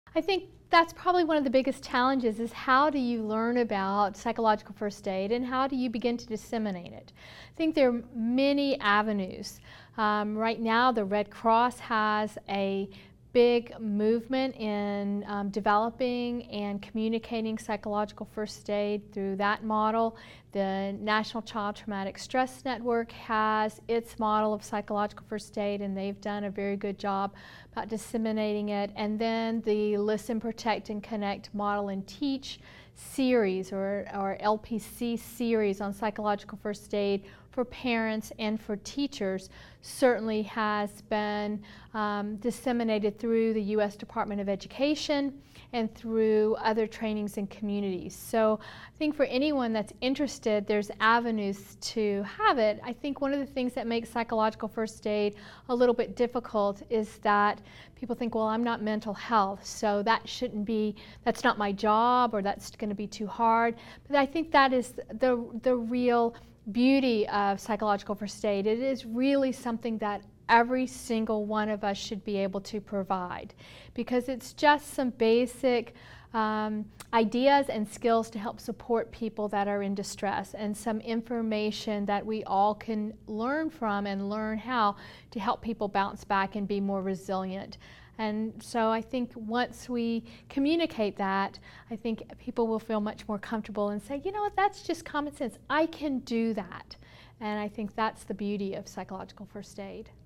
I think that's probably one of the biggest challenges is how do you learn about psychological first aid and how do you begin to disseminate it? I think there are many avenues. Right now the Red Cross has a big movement in developing and communicating psychological first aid through that model. The National Child Traumatic Stress Network has its model of psychological first aid, and they've done a very good job about disseminating it. And then the Listen, Protect, and Connect Model and Teach series, or LPC series on psychological first aid for parents and for teachers, certainly has been disseminated through the U.S. Department of Education and through other trainings and communities. So I think for anyone that's interested, there's avenues to have it. I think one of the things that makes psychological first aid a little bit difficult is that people think, well, I'm not mental health, so that shouldn't be, that's not my job, or that's going to be too hard. But I think that is the real beauty of psychological first aid. It is really something that every single one of us should be able to provide, because it's just some basic ideas and skills to help support people that are in distress, and some information that we all can learn from and learn how to help people bounce back and be more resilient. And so I think once we communicate that, I think people will feel much more comfortable and say, you know what, that's just common sense. I can do that. And I think that's the beauty of psychological first aid.